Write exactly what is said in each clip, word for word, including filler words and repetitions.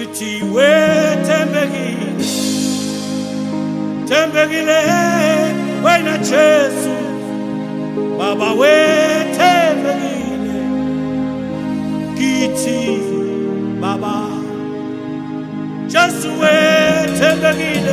Kithi wethembekile, thembekile wena Jesu, Baba wethembekile. Kithi Baba Jesu wethembekile,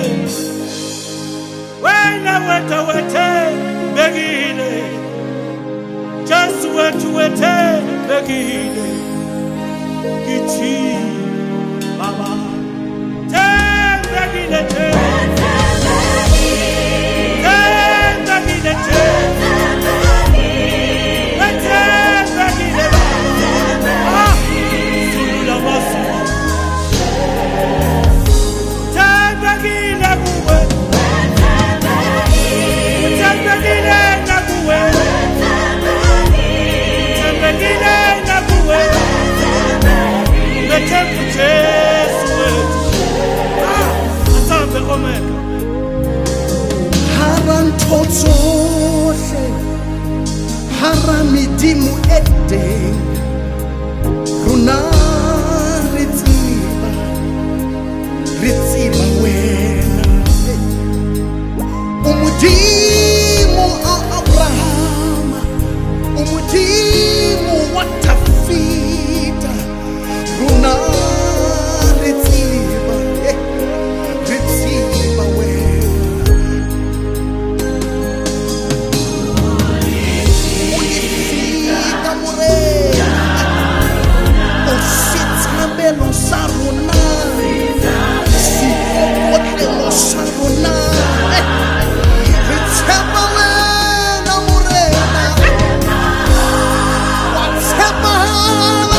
wena wethu wethembekile, Jesu wethu wethembekile. Kithi Baba thembekile, thembekile, thembekile, ah, sulula masu, thembekile kuwe, thembekile na kuwe, thembekile na kuwe, thembekile Jesu wethu, ah, asambe omega. Harantotsohle haramedimu edeng rona re tseba re tseba wena o modimo a Abrahama, o modimo wa Dafita, rona re tseba re tseba wena. Lo sarona si pote lo sarona ritema wena murena watema hala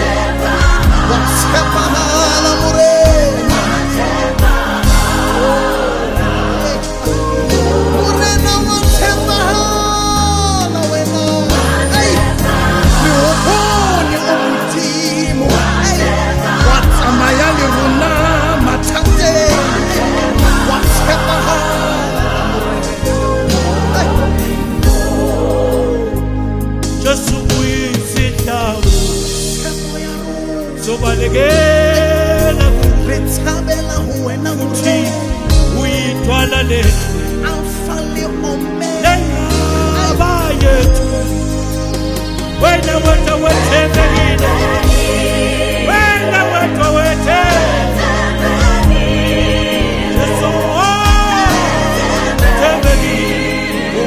watema hala murena murena watema hala wena ay ni uboni umtimo Amayali runa matande watema Jesu uyisitawo sobalekela rethabela wena uthi uyithwala lethu alfale omega abayethu wena wethu wethembekile, wena wethu wethembekile, Jesu wethembekile.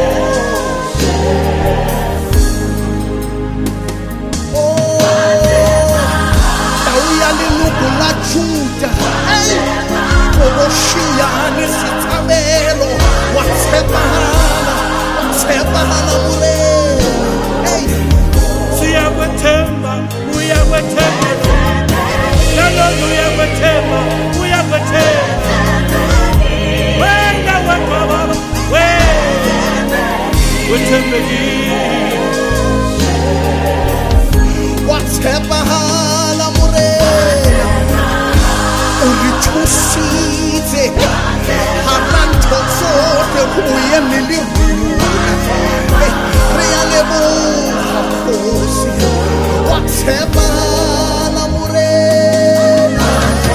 Oh, Tauya lilugu la Juda, hey, Oshia nisithabelo, wathebala, wathebala mule, hey. Siyakwethemba, uyakwethemba, lalo uyakwethemba, uyakwethemba. Wena wethu Baba, wena wethembekile. Wathebala murena urithusithe harantotsohle kuye niliruna reyalebuha Nkosi wathebala murena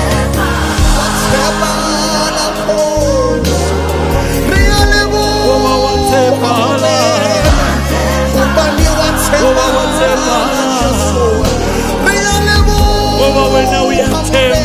wathebala Nkosi reyalebuha wathebala ubani wathebala Baba wena uyathemba.